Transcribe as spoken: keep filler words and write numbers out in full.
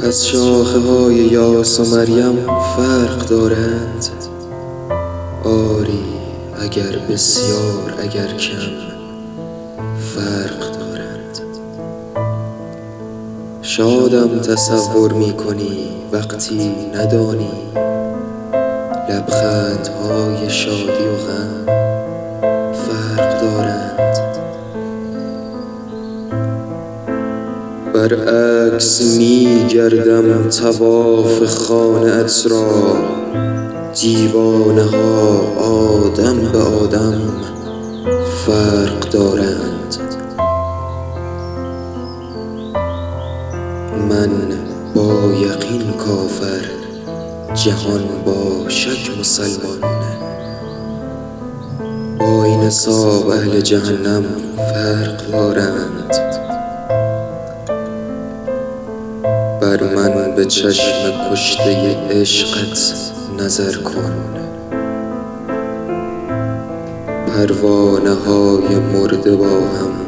پس شاخه های یاس و مریم فرق دارند؟ آری اگر بسیار اگر کم فرق دارند. شادم تصور می کنی وقتی ندانی لبخندهای شادی و غم فرق دارند. برعکس می گردم طواف خانه ات را، دیوانه ها آدم به آدم فرق دارند. من با یقین کافر، جهان با شک مسلمان، با این حساب اهل جهنم فرق دارند. بر من به چشم کشته عشقت نظر کن، پروانه های مرده با هم